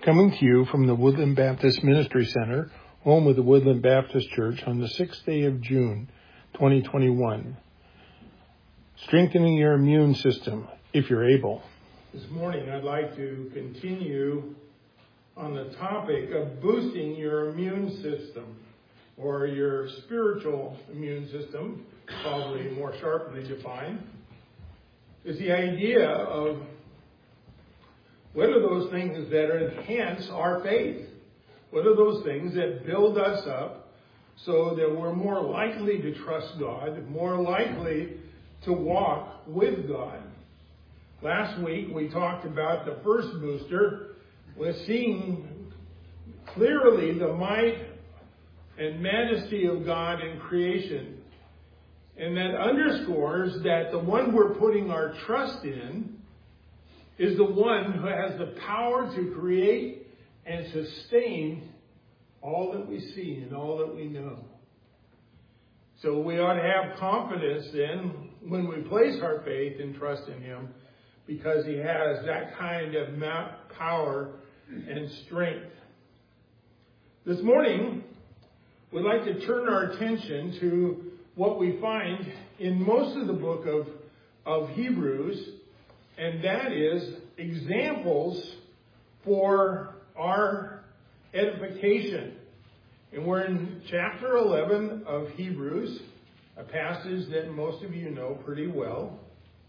Coming to you from the Woodland Baptist Ministry Center, home of the Woodland Baptist Church, on the 6th day of June, 2021. Strengthening your immune system, if you're able. This morning, I'd like to continue on the topic of boosting your immune system, or your spiritual immune system, probably more sharply defined, is the idea of what are those things that enhance our faith? What are those things that build us up so that we're more likely to trust God, more likely to walk with God? Last week we talked about the first booster was seeing clearly the might and majesty of God in creation. And that underscores that the one we're putting our trust in is the one who has the power to create and sustain all that we see and all that we know. So we ought to have confidence then when we place our faith and trust in Him, because He has that kind of power and strength. This morning, we'd like to turn our attention to what we find in most of the book of Hebrews, and that is examples for our edification. And we're in chapter 11 of Hebrews, a passage that most of you know pretty well.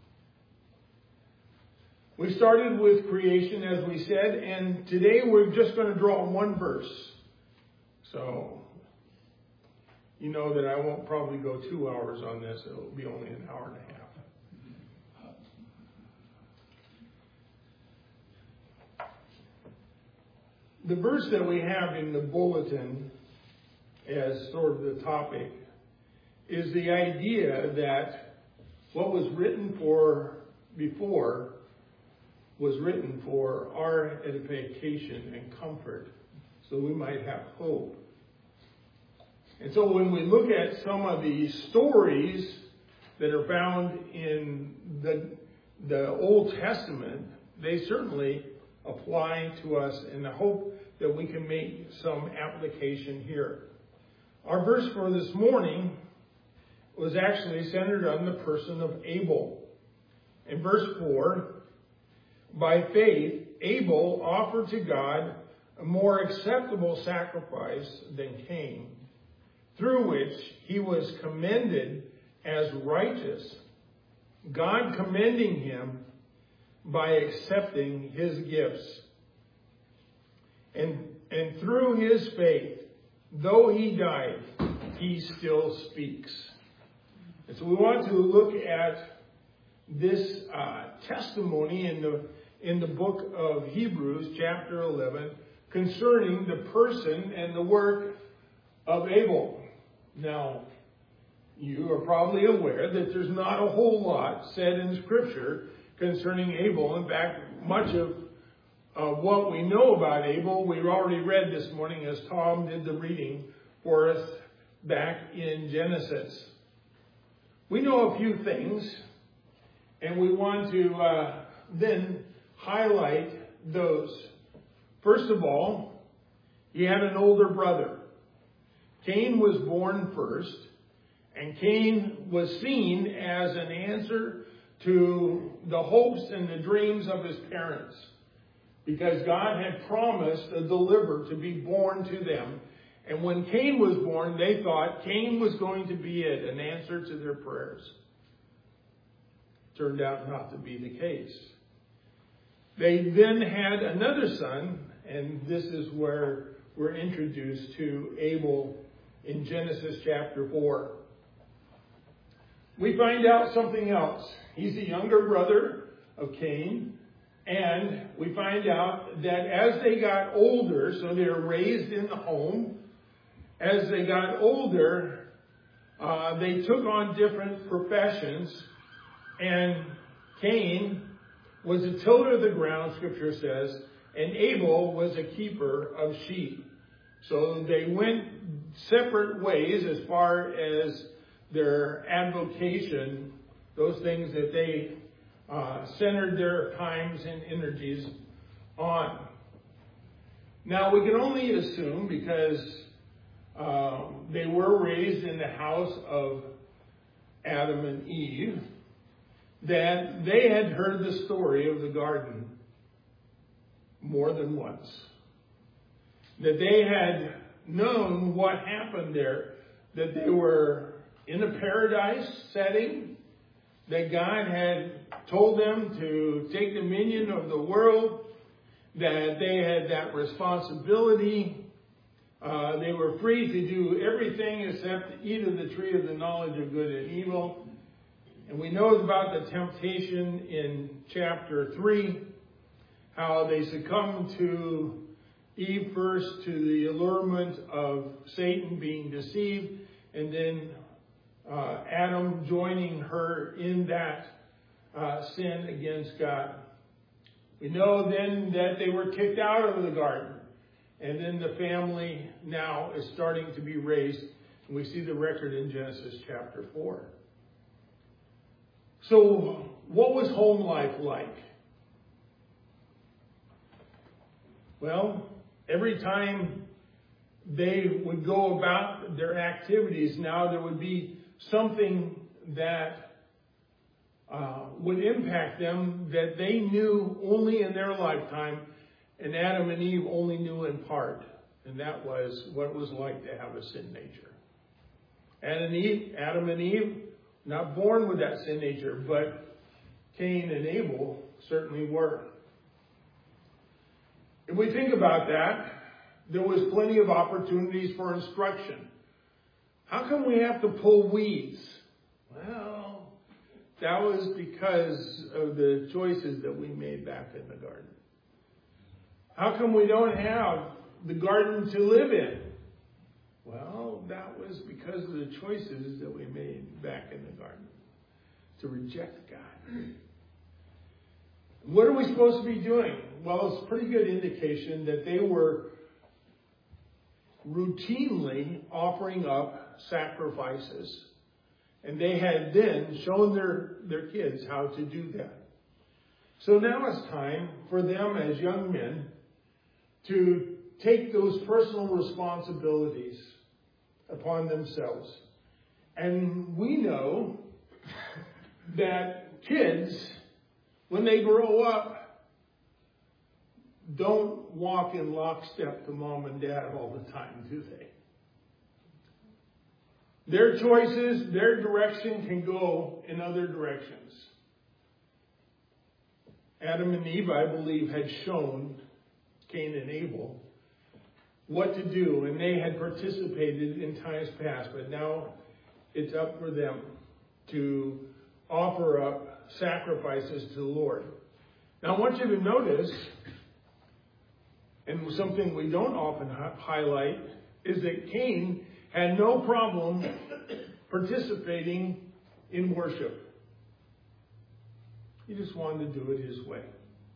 We started with creation, as we said, and today we're just going to draw one verse. So, you know that I won't probably go 2 hours on this. It'll be only an hour and a half. The verse that we have in the bulletin as sort of the topic is the idea that what was written for before was written for our edification and comfort, so we might have hope. And so when we look at some of the stories that are found in the Old Testament, they certainly apply to us, and I hope that we can make some application here. Our verse for this morning was actually centered on the person of Abel. In verse 4, by faith, Abel offered to God a more acceptable sacrifice than Cain, through which he was commended as righteous, God commending him by accepting his gifts. And through his faith, though he died, he still speaks. And so we want to look at this testimony in the book of Hebrews, chapter 11, concerning the person and the work of Abel. Now, you are probably aware that there's not a whole lot said in Scripture concerning Abel. In fact, much of what we know about Abel, we've already read this morning as Tom did the reading for us back in Genesis. We know a few things, and we want to then highlight those. First of all, he had an older brother. Cain was born first, and Cain was seen as an answer to the hopes and the dreams of his parents, because God had promised a deliverer to be born to them. And when Cain was born, they thought Cain was going to be it, an answer to their prayers. Turned out not to be the case. They then had another son, and this is where we're introduced to Abel in Genesis chapter 4. We find out something else. He's the younger brother of Cain. And we find out that as they got older, so they were raised in the home, as they got older, they took on different professions. And Cain was a tiller of the ground, Scripture says, and Abel was a keeper of sheep. So they went separate ways as far as their avocation, those things that they centered their times and energies on. Now, we can only assume, because they were raised in the house of Adam and Eve, that they had heard the story of the garden more than once. That they had known what happened there, that they were in a paradise setting, that God had told them to take dominion of the world, that they had that responsibility. They were free to do everything except eat of the tree of the knowledge of good and evil. And we know about the temptation in chapter 3, how they succumbed to Eve first, to the allurement of Satan being deceived, and then Adam joining her in that sin against God. We know then that they were kicked out of the garden, and then the family now is starting to be raised, and we see the record in Genesis chapter 4. So, what was home life like? Well, every time they would go about their activities, now there would be something that would impact them that they knew only in their lifetime, and Adam and Eve only knew in part. And that was what it was like to have a sin nature. Adam and Eve, not born with that sin nature, but Cain and Abel certainly were. If we think about that, there was plenty of opportunities for instruction. How come we have to pull weeds? Well, that was because of the choices that we made back in the garden. How come we don't have the garden to live in? Well, that was because of the choices that we made back in the garden to reject God. What are we supposed to be doing? Well, it's a pretty good indication that they were routinely offering up sacrifices. And they had then shown their kids how to do that. So now it's time for them as young men to take those personal responsibilities upon themselves. And we know that kids, when they grow up, don't walk in lockstep to mom and dad all the time, do they? Their choices, their direction can go in other directions. Adam and Eve, I believe, had shown Cain and Abel what to do, and they had participated in times past, but now it's up for them to offer up sacrifices to the Lord. Now I want you to notice, and something we don't often highlight, is that Cain had no problem participating in worship. He just wanted to do it his way.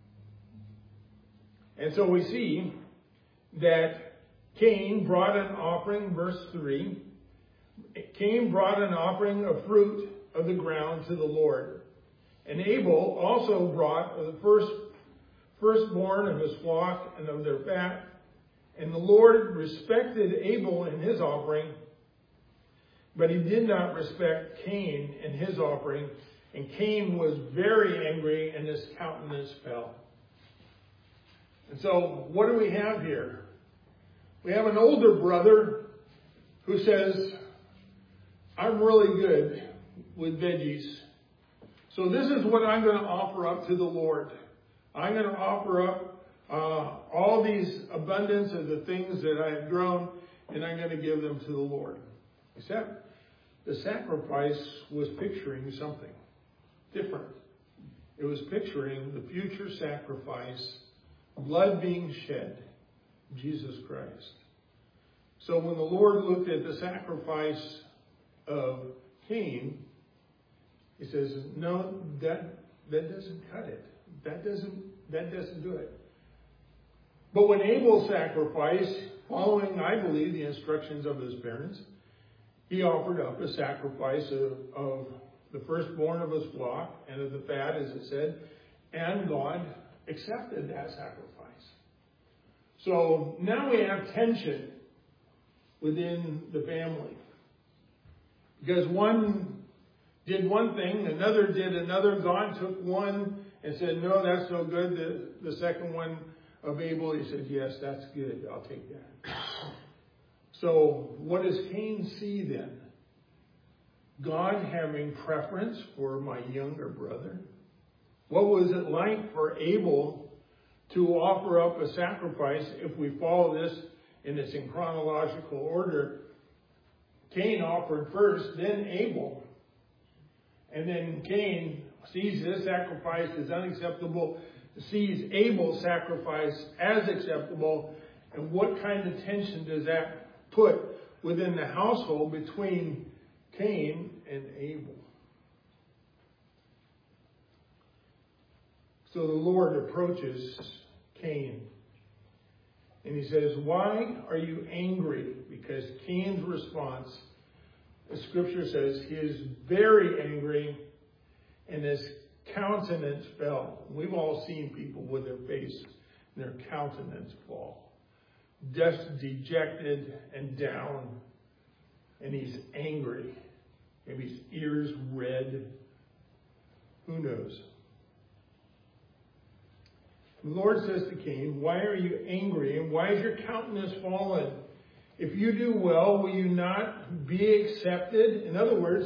And so we see that Cain brought an offering, verse 3. Cain brought an offering of fruit of the ground to the Lord. And Abel also brought the firstborn of his flock and of their fat. And the Lord respected Abel in his offering, but he did not respect Cain in his offering. And Cain was very angry, and his countenance fell. And so, what do we have here? We have an older brother who says, I'm really good with veggies. So this is what I'm going to offer up to the Lord. I'm going to offer up all these abundance of the things that I have grown, and I'm going to give them to the Lord. Except the sacrifice was picturing something different. It was picturing the future sacrifice, blood being shed, Jesus Christ. So when the Lord looked at the sacrifice of Cain, he says, no, that doesn't cut it. That doesn't do it. But when Abel sacrificed, following, I believe, the instructions of his parents, he offered up a sacrifice of the firstborn of his flock and of the fat, as it said, and God accepted that sacrifice. So now we have tension within the family. Because one did one thing, another did another. God took one and said, no, that's no good. The second one of Abel, he said, yes, that's good. I'll take that. So what does Cain see then? God having preference for my younger brother? What was it like for Abel to offer up a sacrifice? If we follow this and it's in chronological order, Cain offered first, then Abel. And then Cain sees this sacrifice as unacceptable, sees Abel's sacrifice as acceptable. And what kind of tension does that put within the household between Cain and Abel? So the Lord approaches Cain and he says, why are you angry? Because Cain's response, the scripture says, he is very angry and his countenance fell. We've all seen people with their face and their countenance fall. Just dejected and down. And he's angry. Maybe his ears red. Who knows? The Lord says to Cain, why are you angry and why is your countenance fallen? If you do well, will you not be accepted? In other words,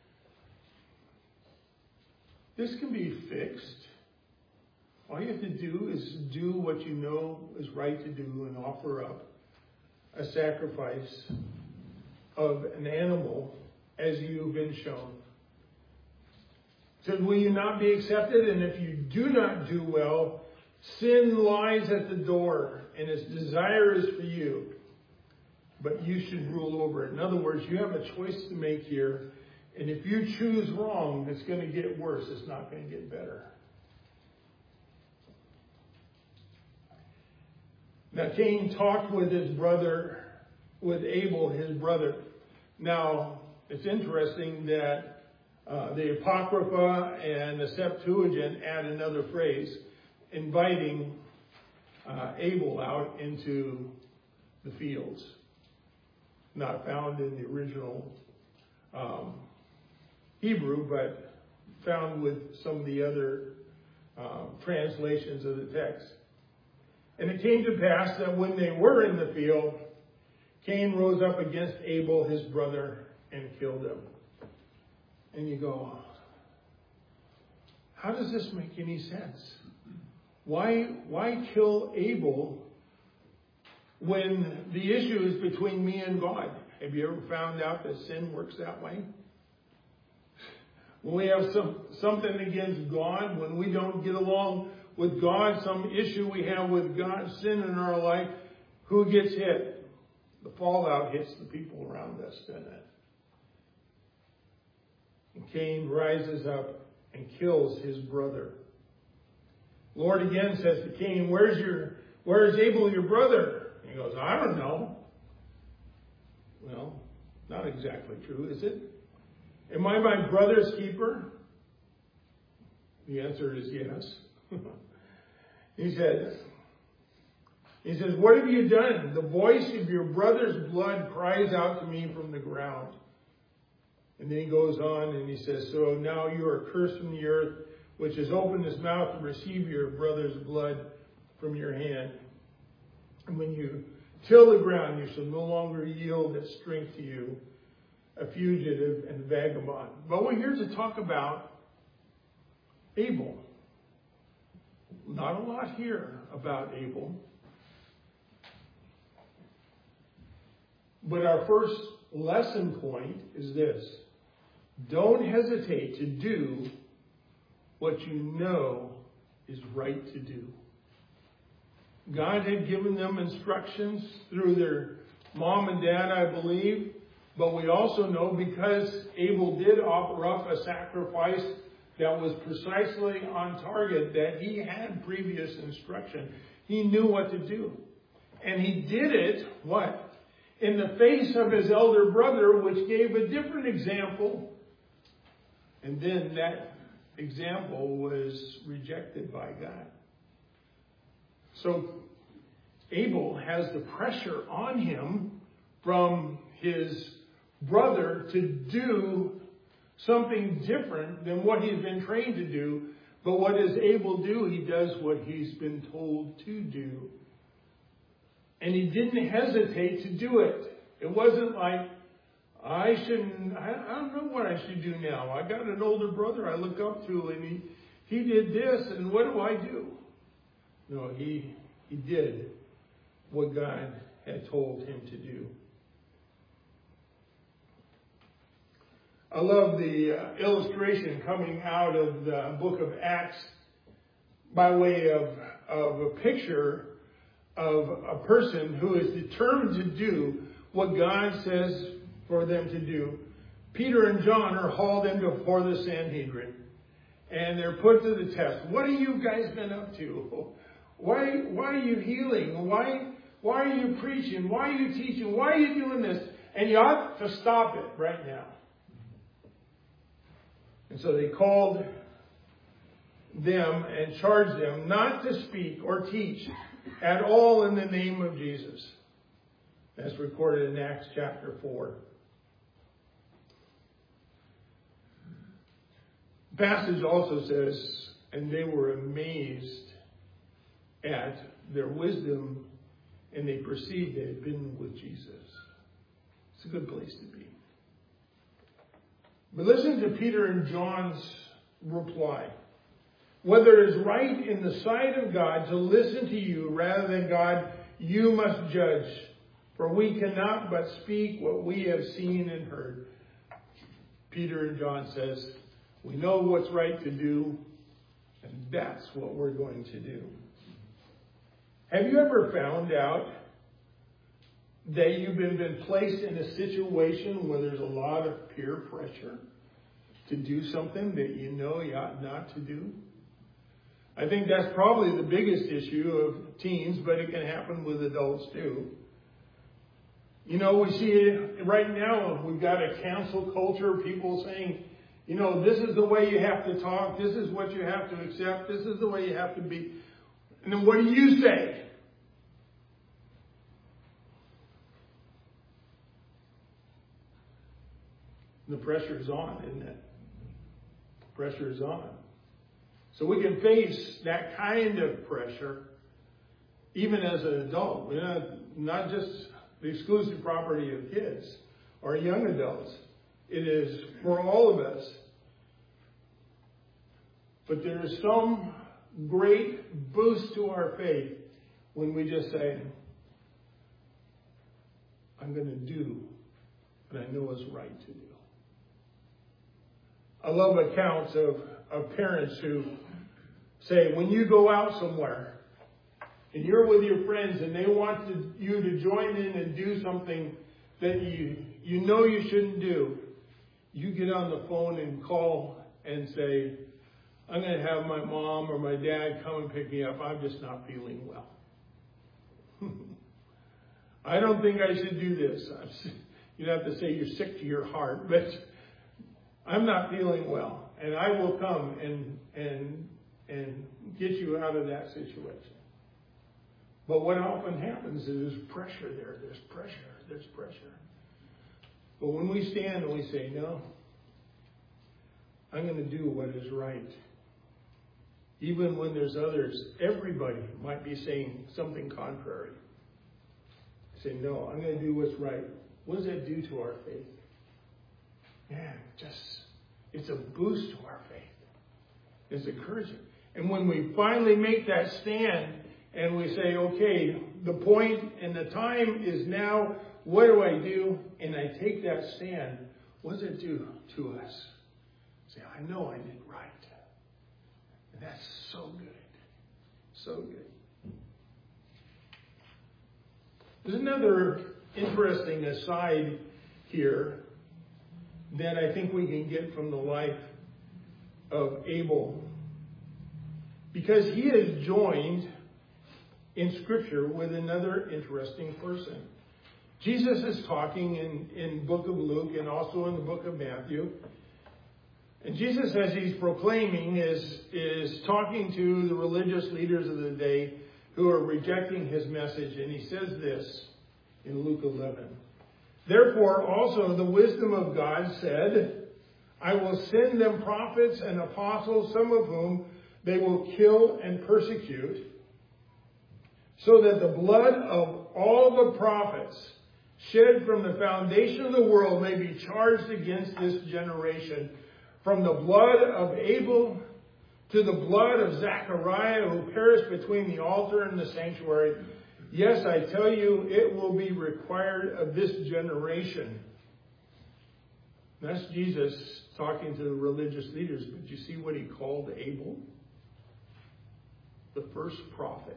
this can be fixed. All you have to do is do what you know is right to do and offer up a sacrifice of an animal as you've been shown. It says, will you not be accepted? And if you do not do well, sin lies at the door, and its desire is for you, but you should rule over it. In other words, you have a choice to make here, and if you choose wrong, it's going to get worse. It's not going to get better. Now, Cain talked with his brother, with Abel, his brother. Now, it's interesting that the Apocrypha and the Septuagint add another phrase, inviting Abel out into the fields. Not found in the original Hebrew, but found with some of the other translations of the text. And it came to pass that when they were in the field, Cain rose up against Abel, his brother, and killed him. And you go, how does this make any sense? Why kill Abel when the issue is between me and God? Have you ever found out that sin works that way? When we have something against God, when we don't get along with God, some issue we have with God, sin in our life, who gets hit? The fallout hits the people around us, doesn't it? And Cain rises up and kills his brother. Lord again says to Cain, where is Abel, your brother? And he goes, I don't know. Well, not exactly true, is it? Am I my brother's keeper? The answer is yes. He says, what have you done? The voice of your brother's blood cries out to me from the ground. And then he goes on and he says, so now you are cursed from the earth, which has opened his mouth to receive your brother's blood from your hand. And when you till the ground, you shall no longer yield its strength to you, a fugitive and vagabond. But we're here to talk about Abel. Not a lot here about Abel. But our first lesson point is this. Don't hesitate to do what you know is right to do. God had given them instructions through their mom and dad, I believe. But we also know because Abel did offer up a sacrifice that was precisely on target, that he had previous instruction. He knew what to do. And he did it, what? In the face of his elder brother, which gave a different example. And then that example was rejected by God. So Abel has the pressure on him from his brother to do something different than what he's been trained to do. But what does Abel do? He does what he's been told to do. And he didn't hesitate to do it. It wasn't like, I don't know what I should do now. I got an older brother I look up to, and he did this, and what do I do? No, he did what God had told him to do. I love the illustration coming out of the book of Acts by way of a picture of a person who is determined to do what God says for them to do. Peter and John are hauled in before the Sanhedrin, and they're put to the test. What have you guys been up to? Why are you healing? Why are you preaching? Why are you teaching? Why are you doing this? And you ought to stop it right now. And so they called them and charged them not to speak or teach at all in the name of Jesus. That's recorded in Acts chapter 4. The passage also says, and they were amazed at their wisdom, and they perceived they had been with Jesus. It's a good place to be. But listen to Peter and John's reply. Whether it is right in the sight of God to listen to you rather than God, you must judge. For we cannot but speak what we have seen and heard. Peter and John says, we know what's right to do, and that's what we're going to do. Have you ever found out that you've been placed in a situation where there's a lot of peer pressure to do something that you know you ought not to do? I think that's probably the biggest issue of teens, but it can happen with adults too. You know, we see it right now. We've got a cancel culture, people saying, you know, this is the way you have to talk. This is what you have to accept. This is the way you have to be. And then what do you say? The pressure is on, isn't it? The pressure is on. So we can face that kind of pressure even as an adult. We're not just the exclusive property of kids or young adults. It is for all of us. But there is some great boost to our faith when we just say, I'm going to do what I know is right to do. I love accounts of parents who say, when you go out somewhere and you're with your friends and they want you to join in and do something that you know you shouldn't do, you get on the phone and call and say, I'm going to have my mom or my dad come and pick me up. I'm just not feeling well. I don't think I should do this. You'd have to say you're sick to your heart, but I'm not feeling well, and I will come and get you out of that situation. But what often happens is there's pressure there. There's pressure. But when we stand and we say, no, I'm going to do what is right. Even when there's others, everybody might be saying something contrary. Say, no, I'm going to do what's right. What does that do to our faith? Man, it's a boost to our faith. It's encouraging. And when we finally make that stand and we say, okay, the point and the time is now, what do I do? And I take that stand, what does it do to us? Say, I know I did right. And that's so good. So good. There's another interesting aside here that I think we can get from the life of Abel. Because he is joined in Scripture with another interesting person. Jesus is talking in book of Luke and also in the book of Matthew. And Jesus, as he's proclaiming, is talking to the religious leaders of the day, who are rejecting his message. And he says this in Luke 11. Therefore also the wisdom of God said, I will send them prophets and apostles, some of whom they will kill and persecute, so that the blood of all the prophets shed from the foundation of the world may be charged against this generation, from the blood of Abel to the blood of Zechariah, who perished between the altar and the sanctuary. Yes, I tell you, it will be required of this generation. That's Jesus talking to the religious leaders. But you see what he called Abel? The first prophet.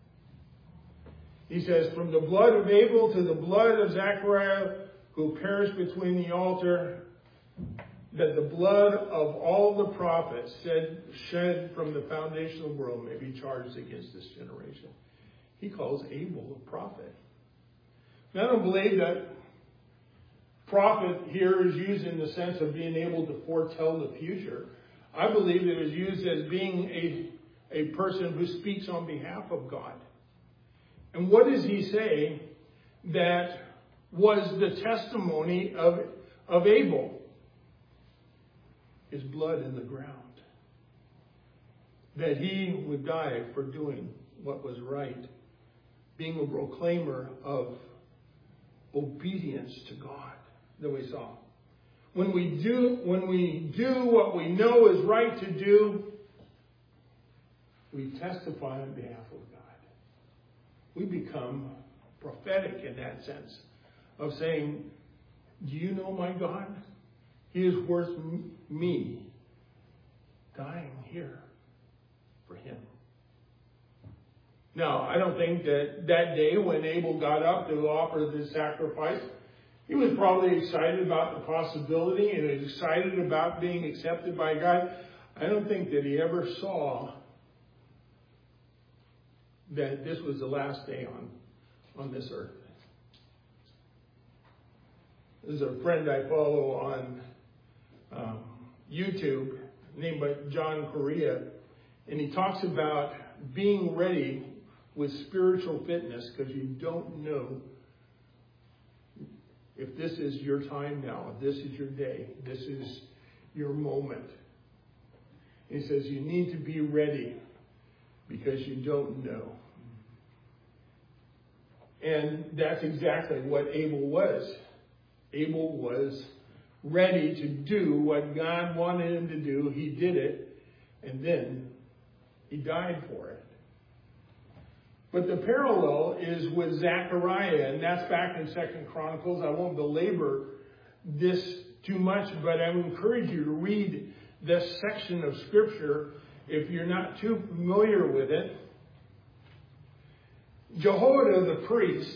He says, from the blood of Abel to the blood of Zechariah, who perished between the altar, that the blood of all the prophets shed from the foundation of the world may be charged against this generation. He calls Abel a prophet. Now, I don't believe that prophet here is used in the sense of being able to foretell the future. I believe it is used as being a person who speaks on behalf of God. And what does he say that was the testimony of Abel? His blood in the ground. That he would die for doing what was right. Being a proclaimer of obedience to God that we saw. When we do what we know is right to do, we testify on behalf of God. We become prophetic in that sense of saying, do you know my God? He is worth me dying here for him. Now, I don't think that day when Abel got up to offer this sacrifice, he was probably excited about the possibility and excited about being accepted by God. I don't think that he ever saw that this was the last day on this earth. There's a friend I follow on YouTube named John Correa, and he talks about being ready with spiritual fitness because you don't know if this is your time now, if this is your day, this is your moment. He says you need to be ready because you don't know. And that's exactly what Abel was. Abel was ready to do what God wanted him to do. He did it, and then he died for it. But the parallel is with Zechariah, and that's back in 2 Chronicles. I won't belabor this too much, but I would encourage you to read this section of Scripture if you're not too familiar with it. Jehoiada the priest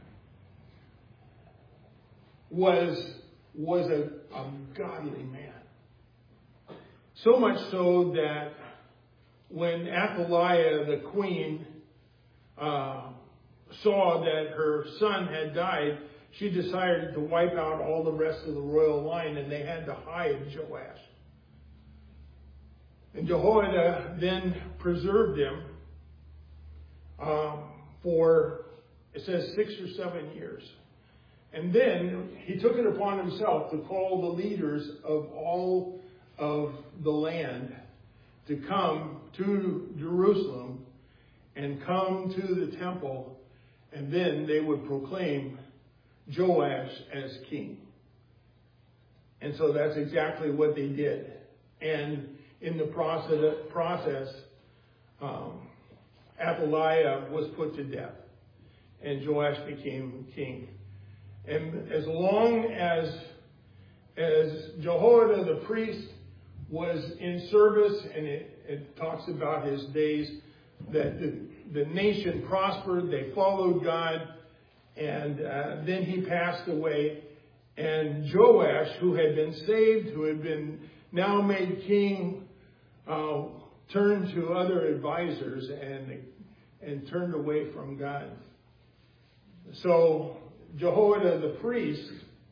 was a godly man. So much so that when Athaliah the queen saw that her son had died, she decided to wipe out all the rest of the royal line, and they had to hide Joash. And Jehoiada then preserved him for, it says, 6 or 7 years. And then he took it upon himself to call the leaders of all of the land to come to Jerusalem and come to the temple, and then they would proclaim Joash as king. And so that's exactly what they did. And in the process, Athaliah was put to death, and Joash became king. And as long as Jehoiada the priest was in service, and it talks about his days, that the nation prospered, they followed God, and then he passed away. And Joash, who had been saved, who had been now made king, turned to other advisors and turned away from God. So Jehoiada the priest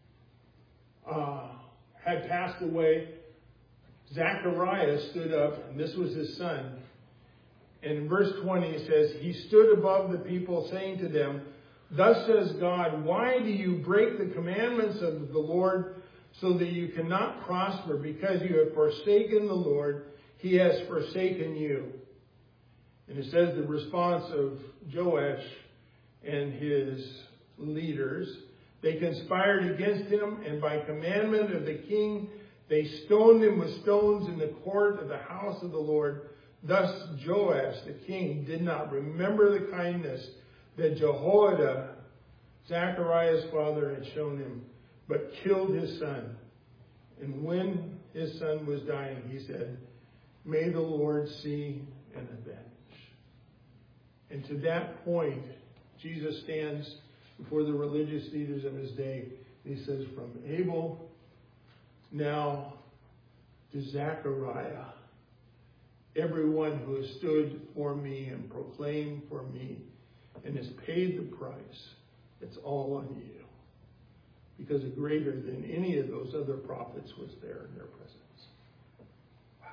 had passed away. Zechariah stood up, and this was his son. And in verse 20 it says, he stood above the people, saying to them, thus says God, why do you break the commandments of the Lord so that you cannot prosper? Because you have forsaken the Lord, he has forsaken you. And it says the response of Joash and his leaders, they conspired against him, and by commandment of the king, they stoned him with stones in the court of the house of the Lord. Thus Joash the king did not remember the kindness that Jehoiada, Zechariah's father, had shown him, but killed his son. And when his son was dying, he said, may the Lord see and avenge. And to that point, Jesus stands before the religious leaders of his day. He says, from Abel now to Zechariah, everyone who has stood for me and proclaimed for me and has paid the price, it's all on you. Because greater than any of those other prophets was there in their presence. Wow.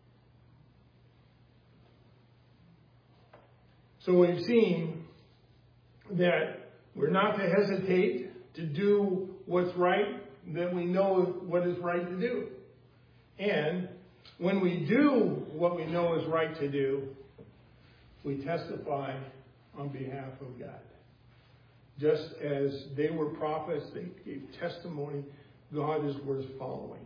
So we've seen that we're not to hesitate to do what's right, that we know what is right to do. And when we do what we know is right to do, we testify on behalf of God. Just as they were prophets, they gave testimony, God is worth following.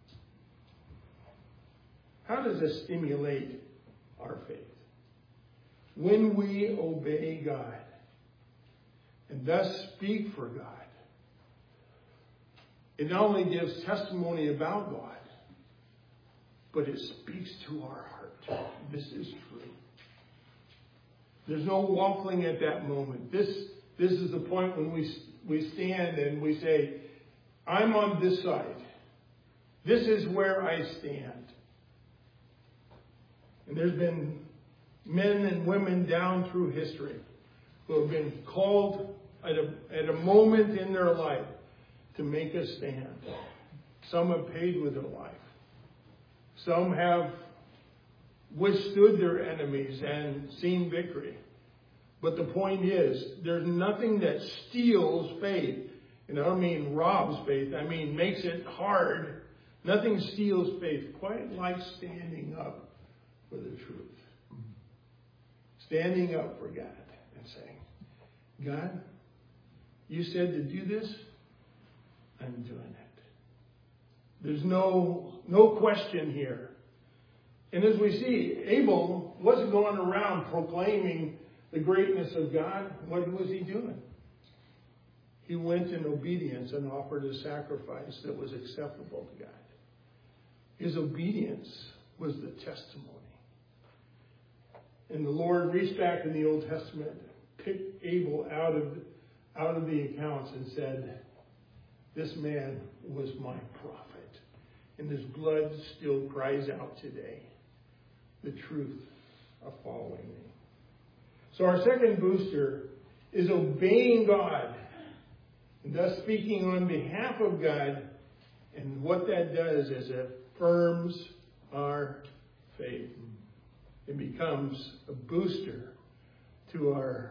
How does this stimulate our faith? When we obey God and thus speak for God, it not only gives testimony about God, but it speaks to our heart. This is true. There's no waffling at that moment. This is the point when we stand and we say, I'm on this side. This is where I stand. And there's been men and women down through history who have been called at a moment in their life to make a stand. Some have paid with their life. Some have withstood their enemies and seen victory. But the point is, there's nothing that steals faith. And I don't mean robs faith. I mean makes it hard. Nothing steals faith quite like standing up for the truth. Standing up for God and saying, God, you said to do this. I'm doing it. There's no question here. And as we see, Abel wasn't going around proclaiming the greatness of God. What was he doing? He went in obedience and offered a sacrifice that was acceptable to God. His obedience was the testimony. And the Lord reached back in the Old Testament, picked Abel out of the accounts and said, this man was my prophet. And his blood still cries out today. The truth of following me. So our second booster is obeying God. And thus speaking on behalf of God. And what that does is it affirms our faith. It becomes a booster to our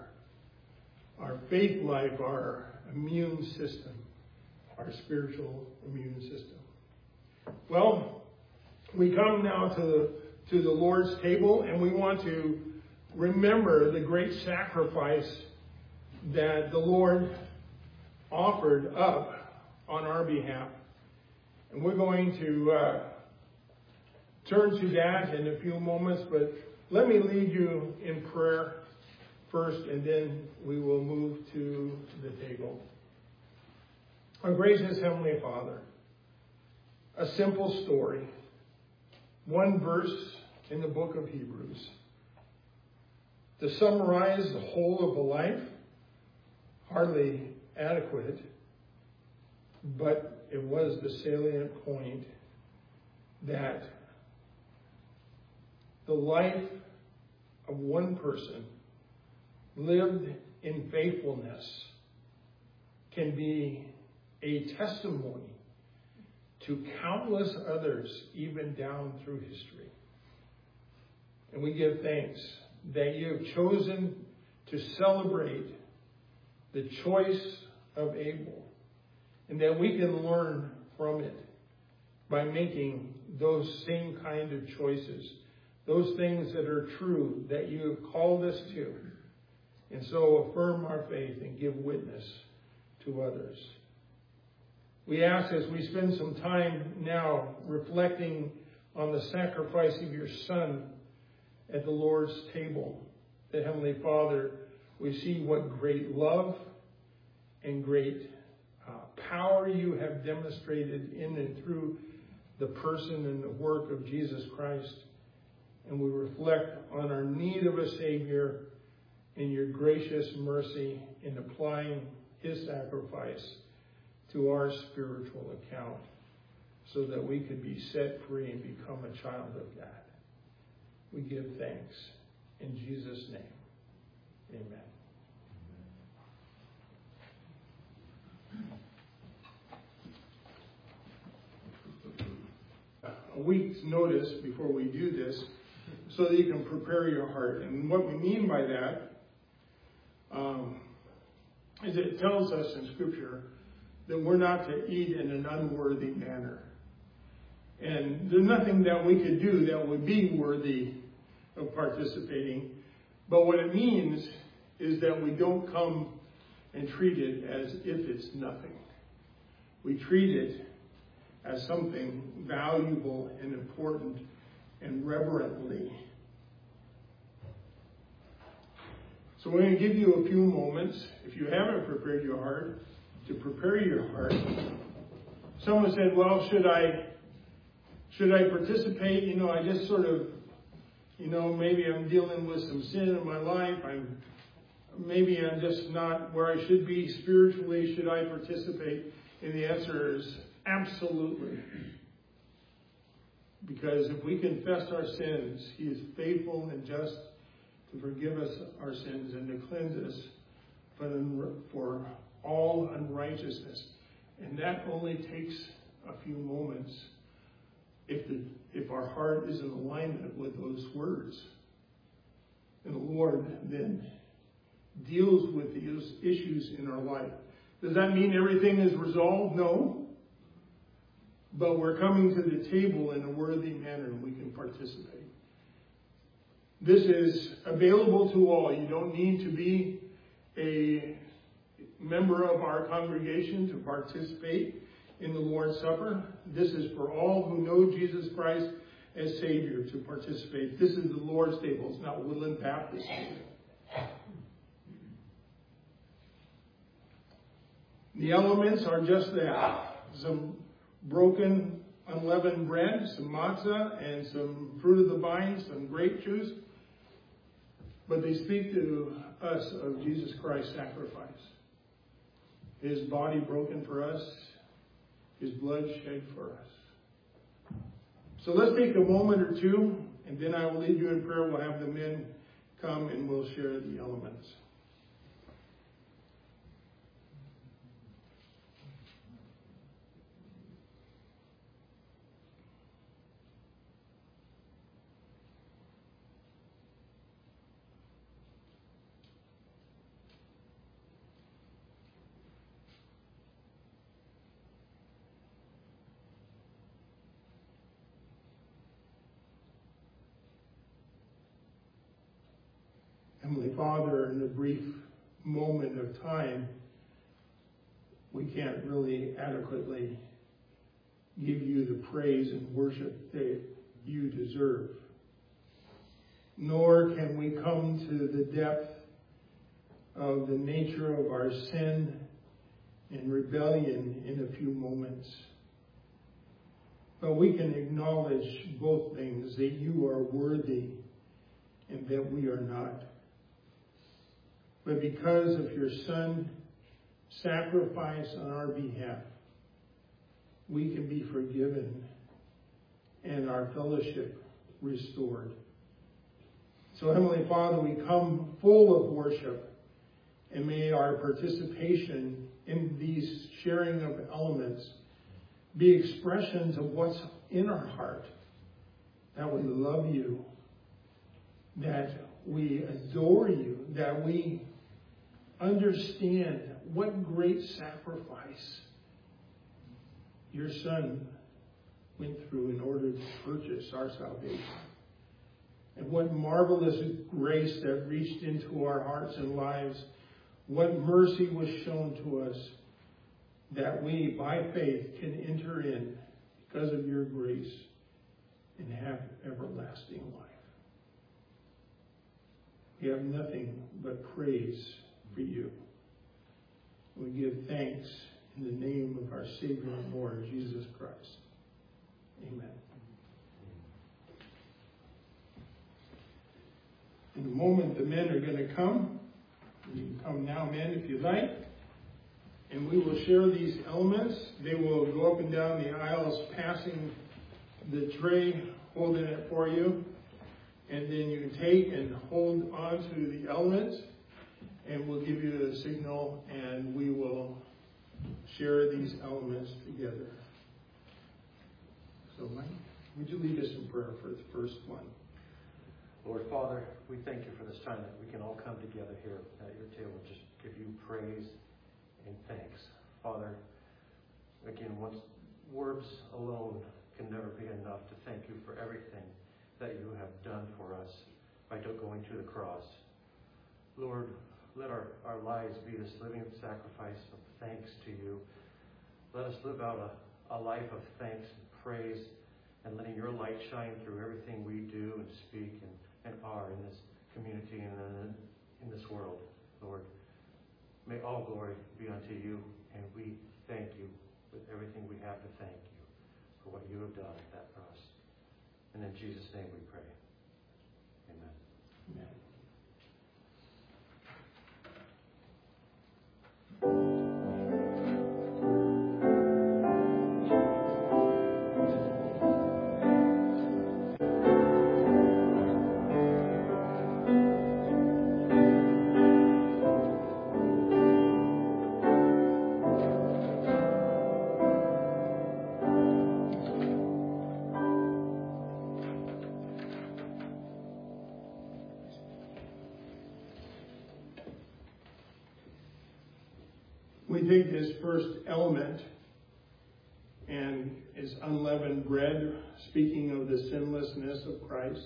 faith life, our immune system, our spiritual immune system. Well, we come now to the Lord's table, and we want to remember the great sacrifice that the Lord offered up on our behalf. And we're going to turn to that in a few moments, but let me lead you in prayer first, and then we will move to the table. Our gracious Heavenly Father, a simple story, one verse in the book of Hebrews. To summarize the whole of a life, hardly adequate, but it was the salient point that the life of one person lived in faithfulness can be a testimony to countless others, even down through history. And we give thanks that you have chosen to celebrate the choice of Abel, and that we can learn from it by making those same kind of choices, those things that are true that you have called us to, and so affirm our faith and give witness to others. We ask, as we spend some time now reflecting on the sacrifice of your Son at the Lord's table, that Heavenly Father, we see what great love and great power you have demonstrated in and through the person and the work of Jesus Christ. And we reflect on our need of a Savior and your gracious mercy in applying his sacrifice to our spiritual account so that we could be set free and become a child of God. We give thanks in Jesus' name. Amen. A week's notice before we do this so that you can prepare your heart. And what we mean by that is it tells us in Scripture that we're not to eat in an unworthy manner. And there's nothing that we could do that would be worthy of participating. But what it means is that we don't come and treat it as if it's nothing. We treat it as something valuable and important and reverently. So we're going to give you a few moments, if you haven't prepared your heart, to prepare your heart. Someone said, well, should I participate? I just sort of, maybe I'm dealing with some sin in my life. Maybe I'm just not where I should be spiritually. Should I participate? And the answer is absolutely. Because if we confess our sins, he is faithful and just to forgive us our sins and to cleanse us for all unrighteousness. And that only takes a few moments if our heart is in alignment with those words. And the Lord then deals with these issues in our life. Does that mean everything is resolved? No. But we're coming to the table in a worthy manner and we can participate. This is available to all. You don't need to be a member of our congregation to participate in the Lord's Supper. This is for all who know Jesus Christ as Savior to participate. This is the Lord's table. It's not Woodland Baptist table. The elements are just that. Some broken unleavened bread, some matzah, and some fruit of the vine, some grape juice. But they speak to us of Jesus Christ's sacrifice. His body broken for us, his blood shed for us. So let's take a moment or two, and then I will lead you in prayer. We'll have the men come and we'll share the elements. Heavenly Father, in a brief moment of time, we can't really adequately give you the praise and worship that you deserve. Nor can we come to the depth of the nature of our sin and rebellion in a few moments. But we can acknowledge both things, that you are worthy and that we are not. But because of your Son's sacrifice on our behalf, we can be forgiven and our fellowship restored. So, Heavenly Father, we come full of worship, and may our participation in these sharing of elements be expressions of what's in our heart, that we love you, that we adore you, that we understand what great sacrifice your Son went through in order to purchase our salvation. And what marvelous grace that reached into our hearts and lives. What mercy was shown to us that we, by faith, can enter in because of your grace and have everlasting life. We have nothing but praise for you. We give thanks in the name of our Savior and Lord, Jesus Christ. Amen. In a moment, the men are going to come. You can come now, men, if you like. And we will share these elements. They will go up and down the aisles, passing the tray, holding it for you. And then you can take and hold on to the elements. And we'll give you the signal, and we will share these elements together. So, Mike, would you lead us in prayer for the first one? Lord Father, we thank you for this time that we can all come together here at your table, just give you praise and thanks. Father, again, words alone can never be enough to thank you for everything that you have done for us by going to the cross. Lord, let our lives be this living sacrifice of thanks to you. Let us live out a life of thanks and praise, and letting your light shine through everything we do and speak and are in this community and in this world, Lord. May all glory be unto you, and we thank you with everything we have to thank you for what you have done at that cross. And in Jesus' name we pray. Amen. Amen. We take this first element, and is unleavened bread, speaking of the sinlessness of Christ.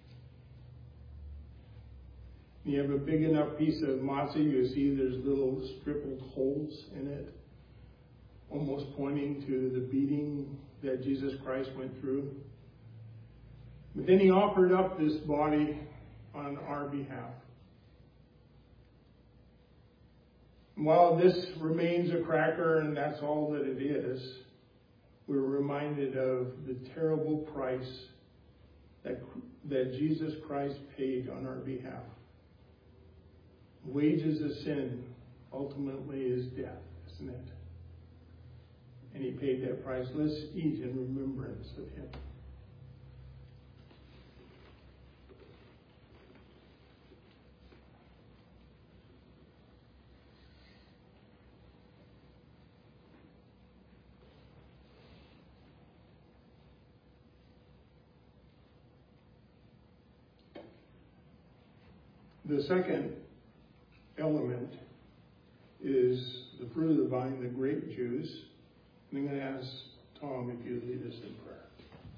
You have a big enough piece of matzah, you see there's little stippled holes in it, almost pointing to the beating that Jesus Christ went through. But then he offered up this body on our behalf. While this remains a cracker and that's all that it is, we're reminded of the terrible price that Jesus Christ paid on our behalf. Wages of sin ultimately is death, isn't it? And he paid that price. Let's eat in remembrance of him. The second element is the fruit of the vine, the grape juice. And I'm going to ask Tom if you lead us in prayer.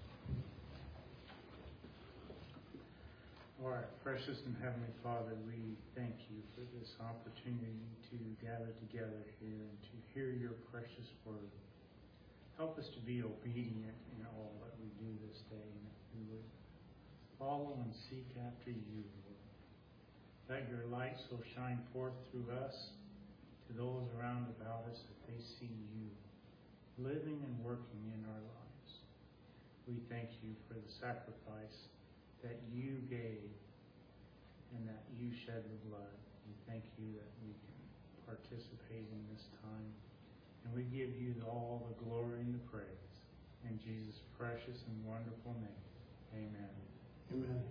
All right, precious and heavenly Father, we thank you for this opportunity to gather together here and to hear your precious word. Help us to be obedient in all that we do this day, and that we would follow and seek after you, Lord. Let your light so shine forth through us to those around about us that they see you living and working in our lives. We thank you for the sacrifice that you gave and that you shed the blood. We thank you that we can participate in this time. And we give you all the glory and the praise. In Jesus' precious and wonderful name. Amen. Amen.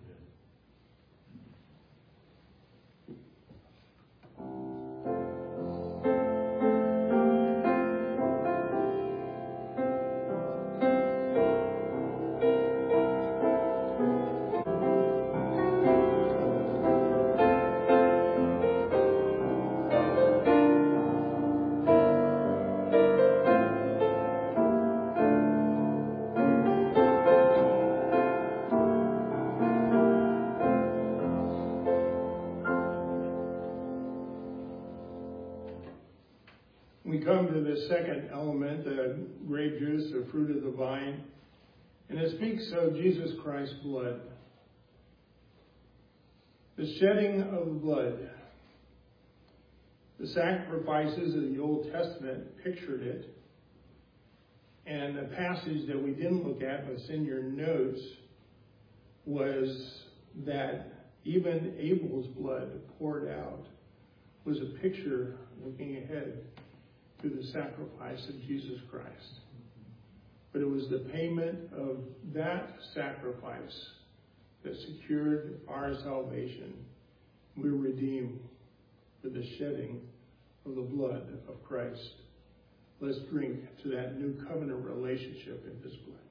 we come to the second element, the grape juice, the fruit of the vine, and it speaks of Jesus Christ's blood. The shedding of blood. The sacrifices of the Old Testament pictured it. And a passage that we didn't look at, but it's in your notes, was that even Abel's blood poured out was a picture looking ahead to the sacrifice of Jesus Christ. But it was the payment of that sacrifice that secured our salvation. We were redeemed with the shedding of the blood of Christ. Let's drink to that new covenant relationship in His blood.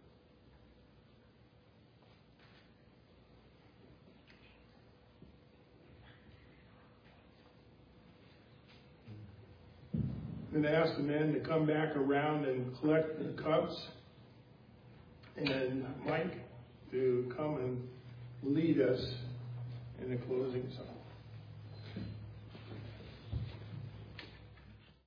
I'm going to ask the men to come back around and collect the cups, and Mike to come and lead us in the closing song.